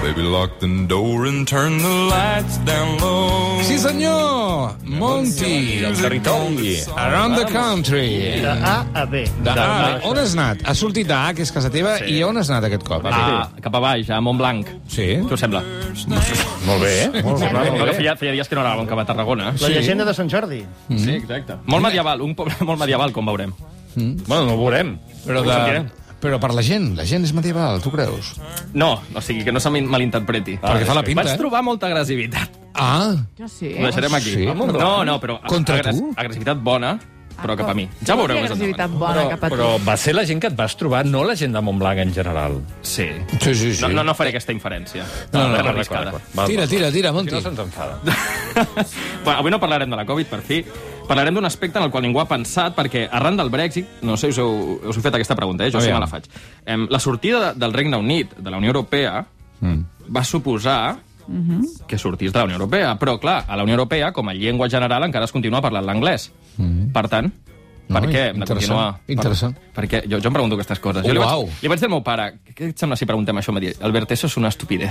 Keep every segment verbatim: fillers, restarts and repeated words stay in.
Baby, lock the door and turn the lights down low. Sí, senyor! Monty. El territori. Around the country. De A a B. De A. On has anat? Has sortit d'A, que és casa teva, Sí. i on has anat aquest cop? Ah, cap a baix, a Montblanc. Sí? Què us sembla? Molt bé. Molt bé. Molt bé. Feia, feia dies que no anàvem cap a Tarragona. La llegenda de Sant Jordi. Sí, exacte. Molt medieval, un poble molt medieval, com veurem. Bueno, no ho veurem. Però, Ho sentirem. de... Però per la gent, la gent és medieval, tu creus? No, o sigui, que no se malinterpreti. Perquè fa la pinta, Vaig eh? trobar molta agressivitat. Ah, Jo sí. Ho deixarem aquí. Sí? No, no, però Contra agres- tu? agressivitat bona, però cap a mi. Ja Vol veureu dir més agressivitat endavant. bona Però, cap a tu. però va ser la gent que et vas trobar, no la gent de Montblanc en general. Sí. sí, sí, sí. No, no, no faré aquesta inferència. No, no, és d'acord, arriscada. Val, Tira, val. tira, tira, Si Monty. no se'ns enfada. Bueno, avui no parlarem de la Covid, per fi. Parlarem d'un aspecte en el qual ningú ha pensat, perquè arran del Brexit, no sé si us heu, us heu fet aquesta pregunta, eh? jo sí Aviam. me la faig. Em, la sortida de, del Regne Unit de la Unió Europea Mm. va suposar que sortís de la Unió Europea. Però, clar, a la Unió Europea, com a llengua general, encara es continua parlant l'anglès. Mm. Per tant, per No, què hem de interessant, continuar? interessant. Per, perquè jo, jo em pregunto aquestes coses. Oh, jo li vaig, uau. li vaig dir al meu pare, què et sembla si preguntem això? Em va dir, Albert, eso es una estupidez.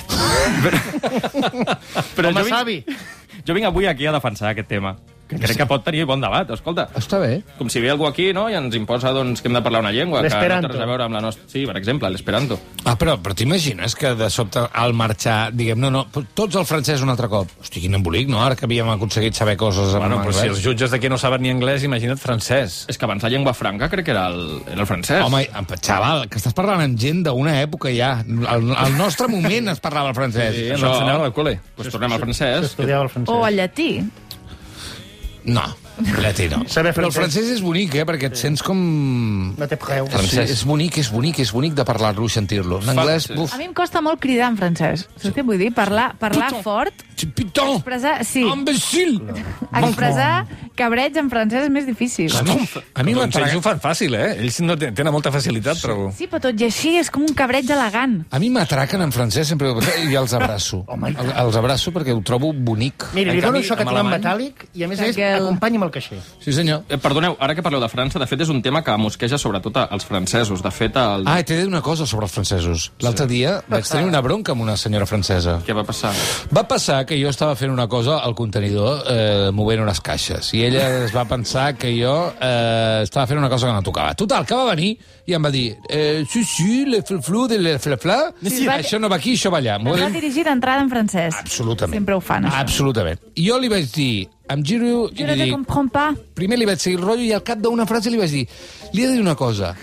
però, però Home, jo vinc, savi. jo vinc avui aquí a defensar aquest tema, que crec que pot tenir bon debat. Escolta, Està bé. com si ve algú aquí, no?, i ens imposa doncs, que hem de parlar una llengua que no té L'esperanto. res a veure amb la nostra... Sí, per exemple, l'esperanto. Ah, però, però t'imagines que de sobte, al marxar, diguem, no, no, tots el francès un altre cop. Hosti, quin embolic, no? Ara que havíem aconseguit saber coses en Bueno, però si anglès. els jutges d'aquí no saben ni anglès, imagina't francès. És que abans la llengua franca crec que era el, era el francès. Home, xaval, que estàs parlant amb gent d'una època ja. Al, al nostre moment es parlava el francès. Sí, això- ens l'ensenyaven al col·le. Doncs tornem al francès. Estudiava el francès. O el llatí. No, llatí no. Saber Però el francès. francès és bonic, eh? Perquè et sents com... No té preu. Sí, és bonic, és bonic, és bonic de parlar-lo i sentir-lo. En anglès, sí. buf. A mi em costa molt cridar en francès. Saps què vull dir? Parlar, parlar Puto. fort, Piton! expressar... Sí, Imbecil! expressar cabreig en francès és més difícil. A mi Doncs m'atraca... ells ho fan fàcil, eh? Ells no tenen, tenen molta facilitat, trobo. Sí, però tot i així és com un cabreig elegant. A mi m'atraquen en francès sempre i els abraço. Home, i tant. El- Els abraço perquè ho trobo bonic. Mira, li En dono canvi, això que amb tinc en alemany- metàl·lic i, a més a més, Perquè el- acompanya'm el caixer. Sí, senyor. Eh, perdoneu, ara que parleu de França, de fet és un tema que mosqueja sobretot als francesos. De fet, el... Ah, t'he de dir una cosa sobre els francesos. L'altre dia vaig tenir una bronca amb una senyora francesa. Què va passar? Va passar que jo estava fent una cosa al contenidor, eh, movent unes caixes, i ella es va pensar que jo eh, estava fent una cosa que no tocava. Total, que va venir i em va dir eh, sí, sí, le flu de le flafla, Sí, va- això no va aquí, això va allà. M'ho Ens va va dir- dirigir d'entrada en francès. Absolutament. Sempre ho fan, això. Absolutament. I jo li vaig dir, em giro i Jo no li te dic... comprends pas. Primer li vaig seguir el rotllo i al cap d'una frase li vaig dir li he de dir una cosa.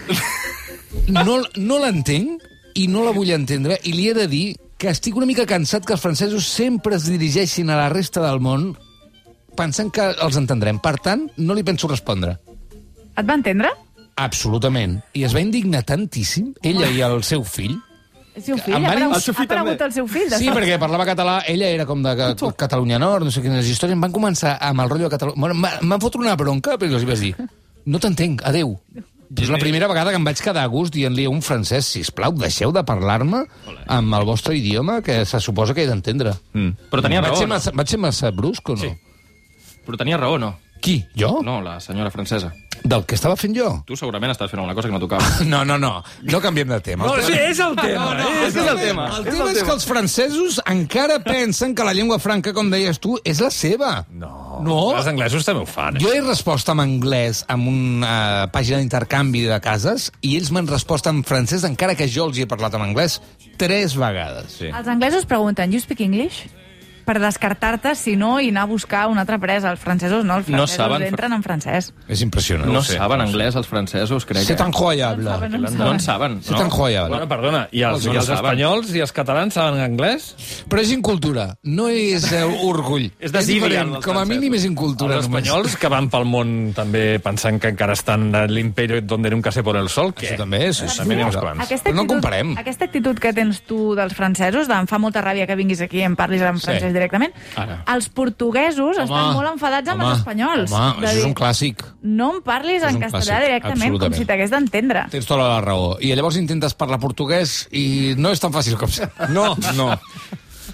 No, no l'entenc i no la vull entendre i li he de dir que estic una mica cansat que els francesos sempre es dirigeixin a la resta del món pensant que els entendrem. Per tant, no li penso respondre. Et va entendre? Absolutament. I es va indignar tantíssim, ella i el seu fill. El seu fill? Em Ha van- aparegut, el seu ha aparegut el seu fill? de Sí, sobte? perquè parlava català, ella era com de Ca- Catalunya Nord, no sé quines històries, em van començar amb el rotllo de Catalunya... Bueno, em va- em van fotre una bronca, perquè els hi vaig dir, no t'entenc, adeu. És la primera vegada que em vaig quedar a gust dient-li a un francès, sisplau, deixeu de parlar-me amb el vostre idioma, que se suposa que he d'entendre. Mm. Però tenia Vaig raó, ser no? massa, vaig ser massa brusc o no? Sí. Però tenia raó, no? Qui? Jo? No, la senyora francesa. Del que estava fent jo? Tu segurament estàs fent alguna cosa que no tocava. No, no, no. No canviem de tema. No, El sí, és el tema. No, no, és el tema. El tema és que els francesos encara pensen que la llengua franca, com deies tu, és la seva. No. No. Els anglesos també ho fan. Eh? Jo he respost en anglès amb una pàgina d'intercanvi de cases i ells m'han respost en francès encara que jo els hi he parlat en anglès tres vegades. Sí. Els anglesos pregunten, you speak English? Per descartar-te, si no, i anar a buscar una altra presa. Els francesos no, els No francesos saben- entren en francès. És impressionant. No, ho sé, saben no ho sé. anglès els francesos, crec. C'est eh? incroyable. No saben, No en saben. C'est No? incroyable. Bueno, perdona, i els, No i els saben. espanyols i els catalans saben anglès? Però és incultura, no és eh, orgull. És desídia, diferent. dels Com a francesos. mínim és incultura. Els només. espanyols que van pel món també pensant que encara estan a l'imperi donde nunca se pone el sol, què? Això també és. Sí, També n'hi ha uns sí. quants. Aquesta Però no actitud, comparem. Aquesta actitud que tens tu dels francesos, de, em fa molta ràbia que vinguis aquí i em parlis en Sí. francès directament. Ara. Els portuguesos estan molt enfadats amb home, els espanyols. Home, De això és dir, un clàssic. no em parlis És en un castellà clàssic, directament, com absolutament. si t'hagués d'entendre. Tens tota la raó. I llavors intentes parlar portuguès i no és tan fàcil com sembla. No, no.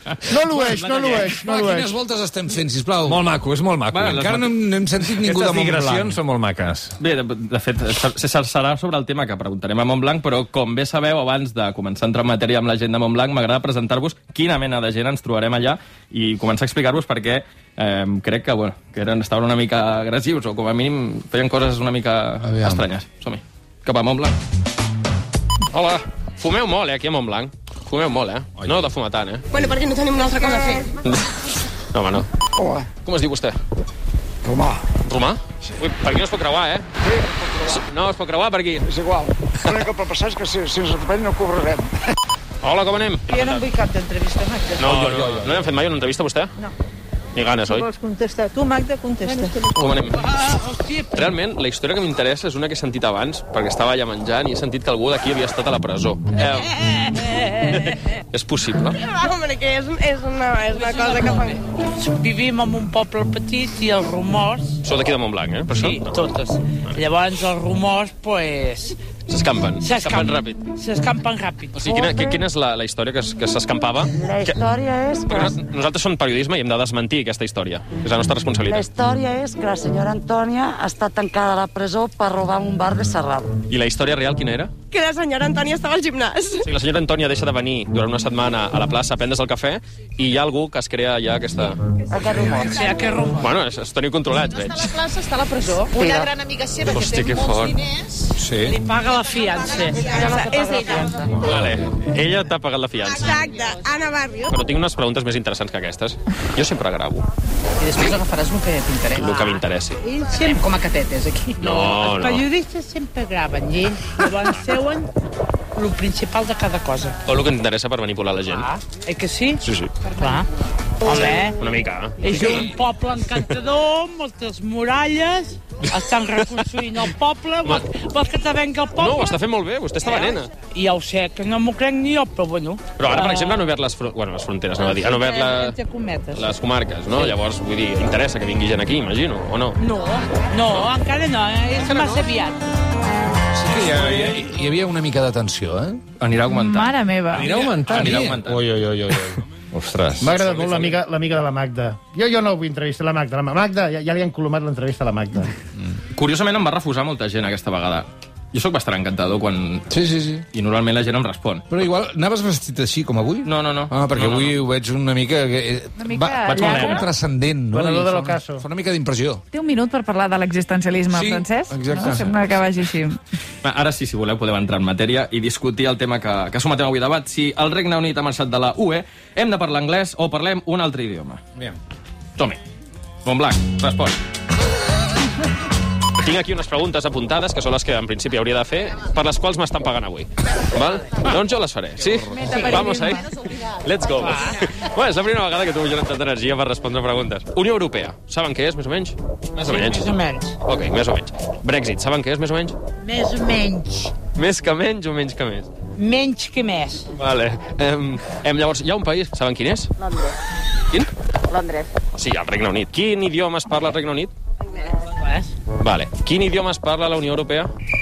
No l'oeix, no l'oeix, no Va, l'oeix. quines voltes estem fent, sisplau? Molt maco, és molt maco. Va, Encara no hem, no hem sentit ningú de Aquestes Montblanc. digressions són molt maques. Bé, de, de fet, se- se- serà sobre el tema que preguntarem a Montblanc, però com bé sabeu, abans de començar a entrar en matèria amb la gent de Montblanc, m'agrada presentar-vos quina mena de gent ens trobarem allà i començar a explicar-vos per què eh, crec que, bueno, que eren, estaven una mica agressius o com a mínim feien coses una mica Aviam. estranyes. Som-hi. Cap a Montblanc. Hola. Fumeu molt, eh, aquí a Montblanc. Fumeu molt, eh? No de fumar tant, eh? Bueno, perquè no tenim una altra cosa a fer. No, home, no. Hola, Com es diu vostè? Romà. Romà? Ui, per aquí no es pot creuar, eh? Sí, no es pot creuar per aquí. És igual. L'únic que pot passar és que si, si ens repent no cobrarem. Hola, com anem? Jo no em vull cap d'entrevista, Magda. No, no, no, no hem fet mai una entrevista, vostè? No. Ni ganes, oi? Vols contestar? Tu, Magda, contesta. Com anem? Ah, hòstia, però... Realment, la història que m'interessa és una que he sentit abans, perquè estava allà menjant i he sentit que algú d'aquí havia estat a la presó. Eh... és possible? Home, que és, és, una, és una cosa que fa... Vivim en un poble petit i els rumors... Sou d'aquí de Montblanc, eh? Per això? Sí, totes. Llavors els rumors, pues... S'escampen. S'escampen S'escampen ràpid. S'escampen ràpid. O sigui, quina, qui- quina és la, la història que, es- que s'escampava? La història és que... Perquè nos- nosaltres som periodisme i hem de desmentir aquesta història. És la nostra La responsabilitat. història és que la senyora Antònia està tancada a la presó per robar un bar de Sarral. I la història real quina era? Que la senyora Antònia estava al gimnàs. O sigui, la senyora Antònia deixa de venir durant una setmana a la plaça a prendre's el cafè i hi ha algú que es crea ja aquesta... Aquest rumor. Sí, aquest rumor. Bueno, es, es teniu controlats, veig. Està a la plaça, està a la presó. Una gran amiga seva que Hòstia, té que molts fort. diners. Sí. Li paga la fiança. És ella. Vale. Ella t'ha pagat la fiança. Exacte, Ana Barrio. Però tinc unes preguntes més interessants que aquestes. Jo sempre gravo, I després agafaràs el que t'interessa. el que m'interessi. Serem com a catetes, aquí. No, Els no. periodistes sempre graven i ells llavors seuen el principal de cada cosa. O el que t'interessa per manipular la gent. Ah, eh que sí? Sí, sí. Clar. Home, Una mica. és un poble encantador, moltes muralles, estan reconstruint el poble, vols, vols que te venga el poble? No, ho està fent molt bé, vostè està venent. Ja ho sé, que no m'ho crec ni jo, però bueno. Però ara, per exemple, han obert les, fron bueno, les fronteres, no va dir, han obert la, Entre cometes. les comarques, no? Llavors, vull dir, interessa que vingui gent aquí, imagino, o no? No, no, encara no, eh? és massa aviat. Sí que hi, ha, hi, hi havia una mica de tensió, eh? Anirà augmentant. Mare meva. Anirà augmentant. Anirà eh? augmentant. Oi, oi, oi, oi. Ostres. M'ha agradat molt l'amiga l'amiga de la Magda. Jo jo no vull entrevistar la Magda. La Magda, ja, ja li han colomat l'entrevista a la Magda. Curiosament em va refusar molta gent aquesta vegada. Jo sóc bastant encantador quan... Sí, sí, sí. I normalment la gent em respon. Però igual, anaves vestit així com avui? No, no, no. Ah, perquè no, no, avui no. ho veig una mica... Que, Una mica va, vaig llarga. com transcendent, no? Venedor I de fa- l'ocaso. Fa una mica d'impressió. Té un minut per parlar de l'existencialisme Sí, francès? exacte. No? Sembla que vagi així. Va, Ara sí, si voleu, podem entrar en matèria i discutir el tema que, que sometem avui a debat. Si el Regne Unit ha marxat de la U E, hem de parlar anglès o parlem un altre idioma. Bien. Som-hi. Montblanc, respon. Tinc aquí unes preguntes apuntades, que són les que en principi hauria de fer, per les quals m'estan pagant avui. Val? Doncs jo les faré, sí? Vamos ahí. Let's go. Bueno, és la primera vegada que tu jo tanta energia per respondre preguntes. Unió Europea, saben què és, més o menys? Més o menys. Més o menys. Ok, més o menys. Brexit, saben què és, més o menys? Més o menys. Més que menys o menys que més? Menys que més. Vale. Em, em, llavors, hi ha un país, saben quin és? Londres. Quin? Londres. Sí, el Regne Unit. Quin idioma es parla al Regne Unit? Res. Vale. Quin idioma es parla a la Unió Europea?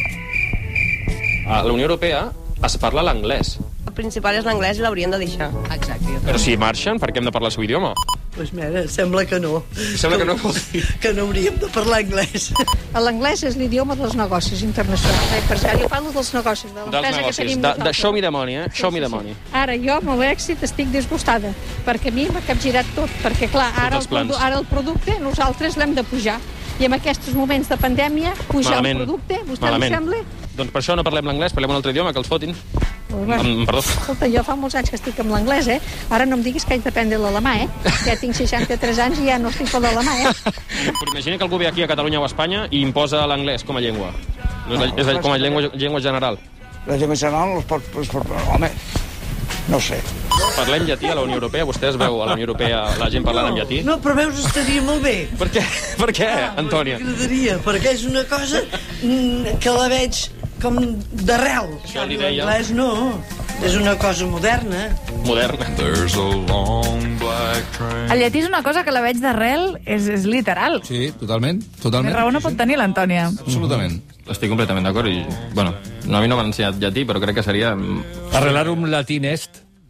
A la Unió Europea es parla l'anglès. El principal és l'anglès i l'haurien de deixar. Exacte. Però si marxen, per què hem de parlar el seu idioma? Pues mira, sembla que no. Sembla que no vol dir. Que no hauríem de parlar anglès. L'anglès és l'idioma dels negocis internacionals. Eh? Per cert, jo parlo dels negocis, de Dels l'empresa que negocis. tenim De, de nosaltres. show me the money, eh? Show me the money. Ara, jo amb l'èxit estic disgustada, perquè a mi m'ha capgirat tot, perquè clar, ara el, els plans. produ ara el producte nosaltres l'hem de pujar. I en aquests moments de pandèmia, pujar Malament. un producte, vostè Malament. li sembla? Doncs per això no parlem l'anglès, parlem un altre idioma, que els fotin. Pues, Em, perdó. Escolta, jo fa molts anys que estic amb l'anglès, eh? Ara no em diguis que haig d'aprendre l'alemà, eh? Ja tinc seixanta-tres anys i ja no estic per l'alemà, eh? Però imagina que algú ve aquí a Catalunya o a Espanya i imposa l'anglès com a llengua. No és, la, és la, com a llengua, llengua general. La llengua general, els pot, els pot, home, no sé. Parlem llatí a la Unió Europea? Vostè es veu a la Unió Europea la gent parlant en llatí? No, però veus, estaria molt bé. Per què? Per què, Antònia? M'agradaria, perquè és una cosa mm, que la veig com d'arrel. Això li deia. L'anglès no, és una cosa moderna. Moderna. There's a long black train. El llatí és una cosa que la veig d'arrel, és, és literal. Sí, totalment. Més totalment. raó no pot tenir l'Antònia. Absolutament. Estic completament d'acord i, bueno, no, a mi no m'han ensenyat llatí, però crec que seria... Arrelar un latín est.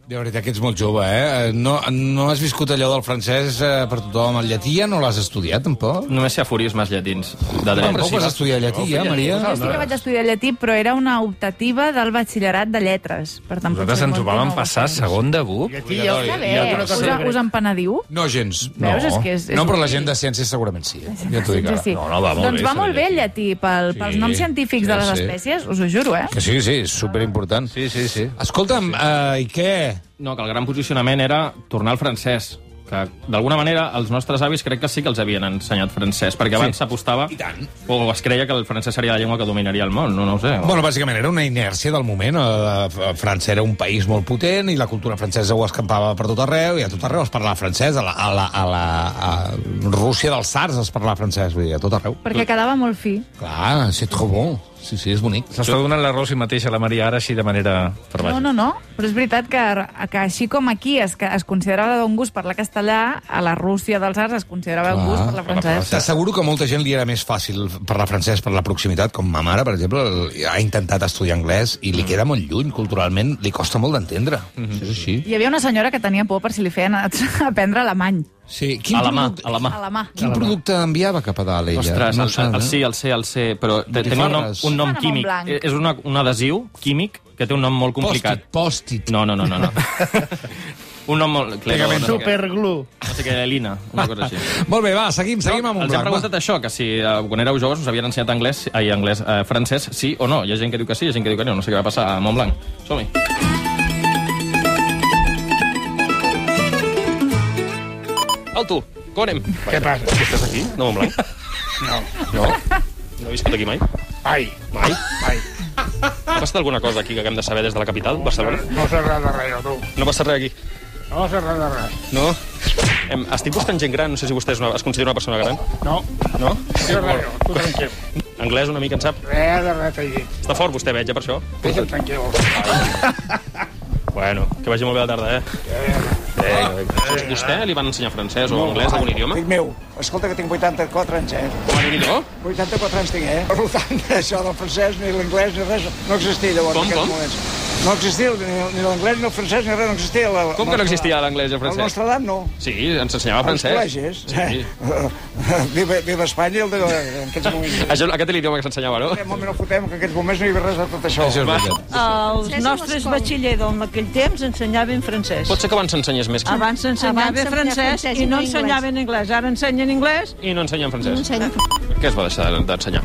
De veritat que ets molt jove, eh? No, no has viscut allò del francès eh, per tothom. El llatí ja no l'has estudiat, tampoc? Només sé aforismes llatins. De dret. Tampoc vas estudiar llatí, ja, Maria? Jo sí que vaig estudiar llatí, però era una optativa del batxillerat de lletres. Per tant, Nosaltres ens ho vam passar segon de buc. Llatí, Ja està bé. Us, us en penediu? No, gens. Veus? És que és, és No, però la gent de ciències segurament sí. Eh? Ja t'ho dic ara. Sí. No, no, va molt doncs bé, va molt bé el saber llatí pel, pels Sí. noms científics de les Sí, sí. espècies, us ho juro, eh? Que sí, sí, és superimportant. Sí, sí, sí. Escolta'm, eh, i què? No, que el gran posicionament era tornar al francès. Que, d'alguna manera, els nostres avis crec que sí que els havien ensenyat francès, perquè abans s'apostava... I tant. O es creia que el francès seria la llengua que dominaria el món, no, no ho sé. Bueno, bàsicament era una inèrcia del moment. Eh, França era un país molt potent i la cultura francesa ho escampava per tot arreu, i a tot arreu es parlava francès. A la, a la, a la a Rússia dels tsars es parlava francès, vull dir, a tot arreu. Perquè quedava molt fi. Clar, c'est trop bon. Sí, sí, és bonic. S'està donant la raó si mateix a la Maria ara, així de manera per baix. No, no, no. Però és veritat que, que així com aquí es, que es considerava d'un gust parlar castellà, a la Rússia dels arts es considerava un gust parlar francès. T'asseguro que a molta gent li era més fàcil parlar francès per la proximitat, com ma mare, per exemple, ha intentat estudiar anglès i li queda molt lluny, culturalment, li costa molt d'entendre. Mm-hmm. És així. Hi havia una senyora que tenia por per si li feien aprendre alemany. Sí, quin A la mà, producte, a la mà. A la mà. quin producte enviava cap a dalt, ella? Ostres, no el, sap, el eh? sí, el C, el C, però te- tenia un nom, un nom Fan a químic. Montblanc. És una, un adhesiu químic que té un nom molt complicat. Post-it, post-it. No, no, no, no. no. un nom molt... Clero, no, sé què. Superglue. no sé què, Elina, una cosa així. Molt bé, va, seguim, seguim amb un Els he blanc. preguntat això, que si eh, quan éreu joves us havien ensenyat anglès, ai, anglès, eh, francès, sí o no. Hi ha gent que diu que sí, hi ha gent que diu que no. No sé què va passar a Montblanc. Som-hi. Alto, com anem? Què passa? Que estàs aquí, de Montblanc? No. No? No he viscut aquí mai? Ai, Mai? ai. Ha passat alguna cosa aquí que haguem de saber des de la capital, Barcelona? No sé res de res, tu. No passa res aquí? No sé res de res. No? Em, estic buscant gent gran, no sé si vostè és una, es considera una persona gran. No. No? No sé res, tu tranquil. Anglès una mica en sap? Res de res, t'he dit. Està fort vostè, veig, eh, per això? Deixa'm tranquil. Bueno, que vagi molt bé la tarda, eh? Vinga, vinga. Vostè li van ensenyar francès o anglès, algun idioma? Fill meu, escolta que tinc vuitanta-quatre anys, eh? Com a no? vuitanta-quatre anys tinc, eh? Per tant, això del francès, ni l'anglès, ni res, no existia llavors Com, en aquests com? moments. No existia ni, ni l'anglès, ni el francès, ni res, no existia. La, Com que no existia l'anglès i el Al francès? nostre edat, no. Sí, ens ensenyava Als francès. col·legis. Sí. Viva, viva Espanya el de, en aquests moments. Això, aquest és l'idioma que s'ensenyava, no? En moment no fotem, que en aquests moments no hi havia res de tot això. Això és veritat. Els nostres batxillers en aquell temps ensenyaven francès. Pot ser que abans s'ensenyés més. Abans s'ensenyava Abans francès francès i i no no anglès. ensenyaven anglès. Ara ensenyen anglès. I no ensenyen francès. No ensenyen. Què es va deixar d'ensenyar?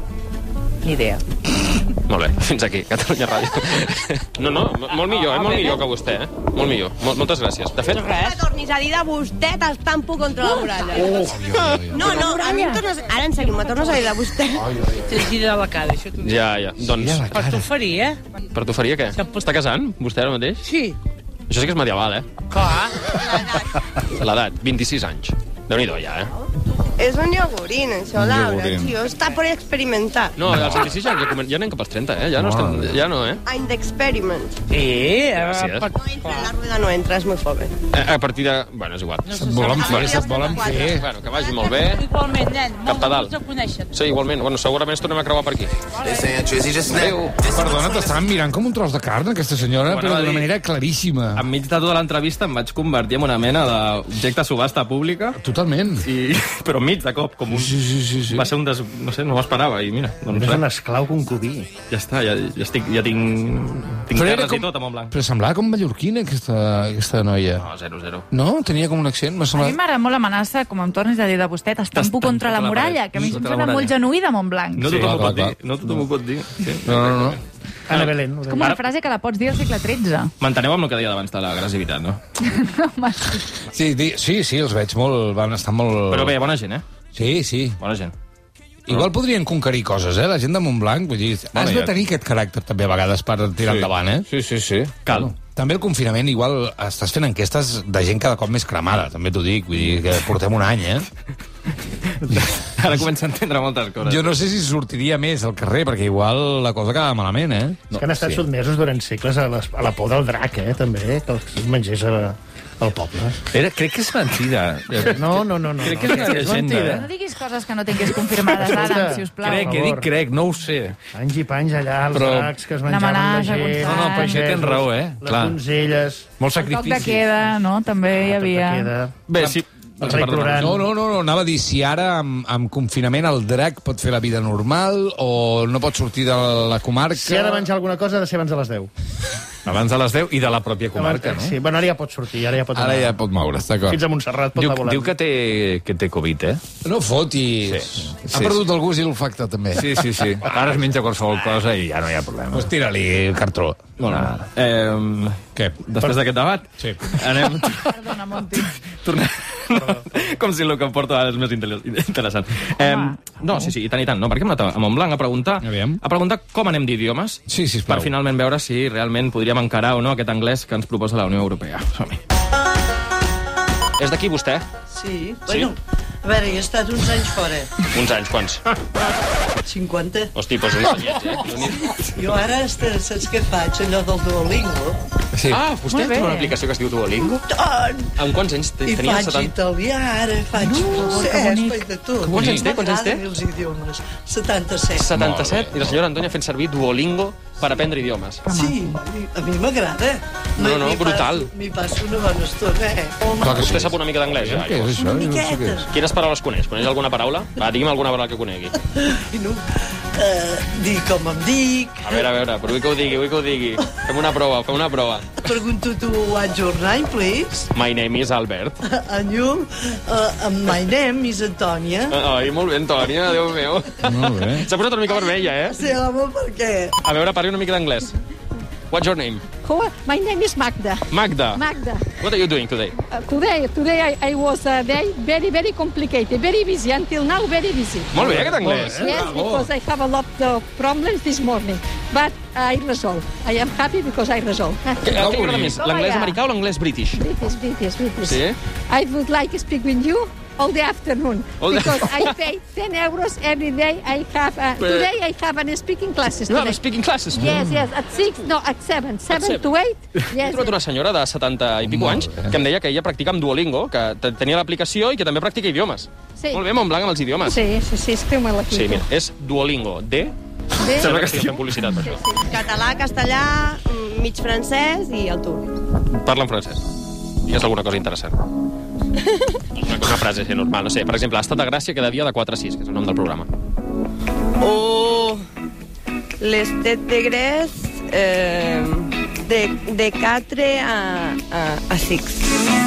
Ni idea. Molt bé, fins aquí, Catalunya Ràdio. No, no, molt millor, eh? Molt millor que vostè, eh? Molt millor. Mol, moltes gràcies. De fet... Que tornis a dir de vostè, t'estampo contra la muralla. No, no, a mi em tornes... Ara, en sèrio, me tornes a dir de vostè. T'has dit a la cara, això t'ho dic. Ja, ja. Doncs, Per tu faria, eh? per tu faria què? Està casant, vostè ara mateix? Sí. Això sí que és medieval, eh? Clar. L'edat, vint-i-sis anys. Déu-n'hi-do, ja, eh? És un iogurín, això, Un Laura. iogurín. Tio, està per experimentar. No, als vint-i-sis anys ja, comen... ja anem cap als trenta, eh? Ja no, estem... ja no, eh? Any d'experiment. Sí, Gràcies. eh? No entra en la rueda, no entra, és molt joven. Eh, A partir de... Bueno, és igual. Se't volen fer, se't volen fer. Bueno, que vagi molt bé. Igualment, nen. Cap a dalt. Molt de conèixer. Sí, igualment. Bueno, segurament ens tornem a creuar per aquí. Adéu. Perdona, t'estaven mirant com un tros de carn, aquesta senyora, Bueno, però va d'una dir- manera claríssima. Enmig de tota l'entrevista em vaig convertir en una mena d'objecte de subhasta pública. Totalment. I... Però enmig de cop, com un... Sí, sí, sí, sí. Va ser un des... No sé, no m'ho esperava, i mira, doncs És un res. esclau concubí. Ja està, ja, ja, estic, ja tinc... Tinc Però era terres com- i tot a Montblanc. Però semblava com mallorquina, aquesta, aquesta noia. No, zero, zero. No? Tenia com un accent? M'ha A mi semblat... m'agrada molt l'amenaça, com em tornis a dir de vostè, t'estampo T'estampo contra la contra la muralla, paret. que a mi em Contra la sembla muralla. molt genuí de Montblanc. No Sí, tothom ho clar, pot clar, dir. clar. No tothom ho pot dir. Sí. No, no, no. Ana Belén. És com una frase que la pots dir al segle tretze. Manteneu amb el que deia d'abans de l'agressivitat, no? Sí, di- sí, sí, els veig molt... Van estar molt... Però bé, bona gent, eh? Sí, sí. Bona gent. Igual podrien conquerir coses, eh? La gent de Montblanc, vull dir, has de ja. tenir aquest caràcter també a vegades per tirar Sí. endavant, eh? Sí, sí, sí. Cal. També el confinament, igual, estàs fent enquestes de gent cada cop més cremada, també t'ho dic, vull dir que portem un any, eh? Ara comença a entendre moltes coses. Jo no sé si sortiria més al carrer, perquè igual la cosa acaba malament, eh? És que han estat sotmesos durant segles a, les, a la por del drac, eh, també, que els mengés a, El poble. Era, crec que és mentida. No, no, no. no crec que és una llegenda. Eh? No diguis coses que no tinguis confirmades, Adam, sisplau. Crec, que dic crec, no ho sé. Anys i panys allà, els Però... dracs que es menjaven la gent. No, no, però això tens raó, eh? Les donzelles. Molt El toc de sacrifici. queda, no? També hi havia... Bé, sí. El rei plorant. No, no, no, no, anava a dir si ara amb, amb confinament el drac pot fer la vida normal o no pot sortir de la comarca... Si ha de menjar alguna cosa ha de ser abans de les deu. Abans de les deu i de la pròpia comarca, no? Sí, bueno, ara ja pot sortir, ara ja pot Ara anar. ja pot moure's, d'acord. Fins a Montserrat pot Diu, anar volant. diu que té, que té Covid, eh? No fotis. Sí. Ha perdut el gust i l'olfacte, també. Sí, sí, sí. Ara es menja qualsevol cosa i ja no hi ha problema. Pues tira-li el cartró. Bueno, eh, Què? després d'aquest debat, sí. anem... Perdona, Monti. Tornem... Com si el que em porto ara és més interessant. Eh, no, sí, sí, i tant i tant. No, perquè hem anat a Montblanc a preguntar, a preguntar com anem d'idiomes sí, sisplau. per finalment veure si realment podríem encarar o no aquest anglès que ens proposa la Unió Europea. Som-hi. És d'aquí, vostè? Sí, bueno, a veure, he estat uns anys fora. Uns anys, quants? cinquanta. Hosti, doncs un anyet, eh? Jo ara, saps què faig? Allò del Duolingo. Sí. Ah, vostè té una aplicació que es diu Duolingo? Tant! Amb quants anys I tenia? faig italià, ara faig francès, faig de tot. Quants anys té? Quants anys té? M'agraden els idiomes. setanta-set. setanta-set? I la senyora Antònia fent servir Duolingo per aprendre idiomes. Sí, a mi m'agrada. No, no, brutal. M'hi passo una bona estona, eh? Vostè sap una mica d'anglès, ja? Què és això? Una miqueta. Quines paraules coneix? Coneix alguna paraula? Va, digui'm alguna paraula que conegui. No, uh, dir com em dic. A veure, a veure, però vull que ho digui, vull que ho digui. Fem una prova, fem una prova. Pregunto tu, what's your name, please? My name is Albert. And you? Uh, my name is Antònia. Ai, molt bé, Antònia, Déu meu. Molt bé. S'ha posat una mica vermella, eh? Sí, home, per què? A veure, parli una mica d'anglès. What's your name? Who? My name is Magda. Magda. Magda. What are you doing today? Uh, today, today I, I was uh, very, very, very complicated, very busy. Until now, very busy. Molt bé, aquest anglès. Yes, because I have a lot of problems this morning. But I resolve. I am happy because I resolve. Què què agrada més, l'anglès americà o l'anglès british? British, British, British. Sí? I would like to speak with you all the afternoon. All the- Because I pay ten euros every day. I have uh, But- today I have an speaking classes. You have today. speaking classes? Yes, yes, at six, no, at seven, seven seven. to eight. He Yes. trobat una senyora de setanta i pico anys que em deia que ella practica amb Duolingo, que te- tenia l'aplicació i que també practica idiomes. Sí. Molt bé, Montblanc amb els idiomes. Sí, sí, sí, escriu-me-la aquí. Sí, mira, és Duolingo, D. D. Sembla que estigui fent publicitat per això. Català, castellà, mm, mig francès i el turc. Parla en francès. Digues alguna cosa interessant. Una, una frase així normal, no sé. Per exemple, ha estat de Gràcia cada dia de quatre a sis, que és el nom del programa. O les tètegres eh, de, de quatre a, a, a sis.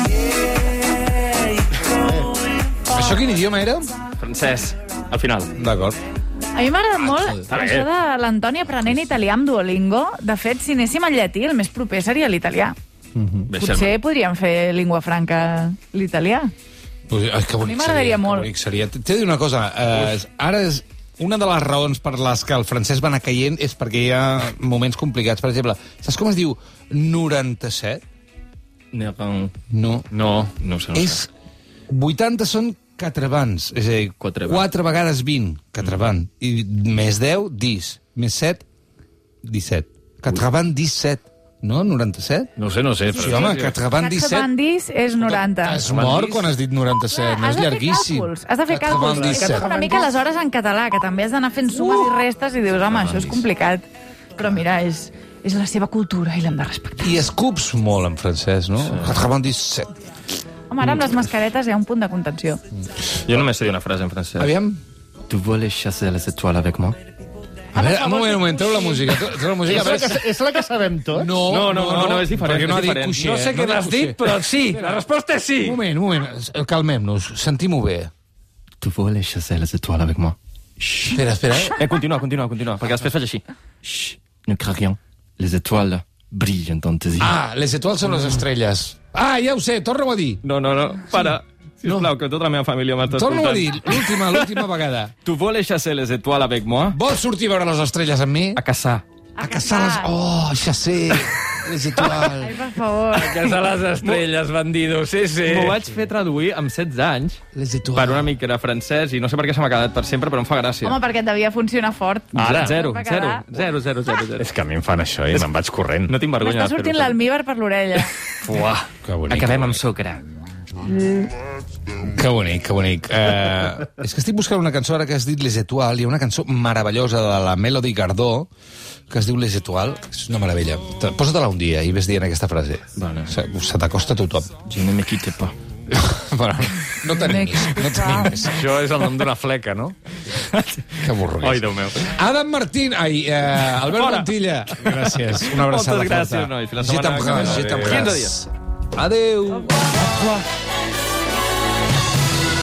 Això quin idioma era? Francès, al final. D'acord. A mi m'ha agradat molt Està bé. això de l'Antònia aprenent italià amb Duolingo. De fet, si anéssim al llatí, el més proper seria l'italià. Bé, Potser podríem fer língua franca l'italià. Pues, ai, que A mi bonic m'agradaria seria, que molt. bonic seria. T'he de dir una cosa, eh, ara és una de les raons per les que el francès va anar caient és perquè hi ha moments complicats. Per exemple, saps com es diu noranta-set? No, No. no, no ho sé. No És vuitanta són quatre-vans, és a dir, Quatre quatre vegades vint, quatre-van. I més deu, dis. Més set, disset. Quatre-van, disset. No, noranta-set? No ho sé, no ho sé. Sí, home, quatre-van, disset. Catzabandis és noranta. Es mor quan has dit noranta-set, no Has és de fer llarguíssim. càlculs, has de fer Quatre-van, càlculs. disset. És una mica les hores en català, que també has d'anar fent sumes i restes i dius, home, això és complicat. Però mira, és, és la seva cultura i l'hem de respectar. I escups molt en francès, no? Quatre-van, disset. Home, ara amb les mascaretes hi ha un punt de contenció. Jo només sé dir una frase en francès. Aviam. Tu voles chasser les étoiles avec moi? A veure, un moment, un moment, treu la música. Treu la música. És la, que, és la que sabem tots? No, No, no, no, no, és diferent, Perquè no és ha dit diferent. coixer. No sé què ha dit n'has dit, coixer. però sí, la resposta és sí. Un moment, un moment, calmem-nos, sentim-ho bé. Tu voles chasser les étoiles avec moi? Espera, espera. Eh, continua, continua, continua, perquè després faig així. Xxt, ne crac rien. Les étoiles brillen dans tes yeux. Ah, les étoiles són les estrelles. Ah, ja ho sé, torna-ho a dir. No, no, no, para. Sisplau, que tota la meva família m'està Torna-ho a escoltant. dir, l'última, l'última vegada. Tu voles chasser les étoiles avec moi? Vols sortir a veure les estrelles amb mi? A caçar. A caçar les... Oh, ja sé. Les étoiles. Ai, per favor. A casa les estrelles, bandido, sí, sí. M'ho vaig fer traduir amb setze anys Les étoiles. per un amic que era francès i no sé per què se m'ha quedat per sempre, però em fa gràcia. Home, perquè et devia funcionar fort. Ara, zero, Va zero, quedar. zero, zero, zero, zero. És que a mi em fan això i me'n vaig corrent. No tinc vergonya M'està de fer-ho. sortint l'almíbar per l'orella. Uah, Que bonic. acabem amb sucre. Que bonic, que bonic. Uh, és que estic buscant una cançó, ara que has dit Les Étoiles, hi ha una cançó meravellosa de la Melody Gardot que es diu Les Étoiles, és una meravella. Te- Posa-te-la un dia i ves dient aquesta frase. Vale. Se, se t'acosta a tothom. Je ne me quitte pas. bueno, no tenim més, no tenim més. Això és el nom d'una fleca, no? Que avorrits. Ai, Déu meu. Adam Martín, ai, uh, Albert Fora. Montilla. Gràcies, una abraçada Moltes gràcies, forta. noi. Fins la Je setmana que ve. t'embrasse, je quinze t'embrasse. dies. Adéu.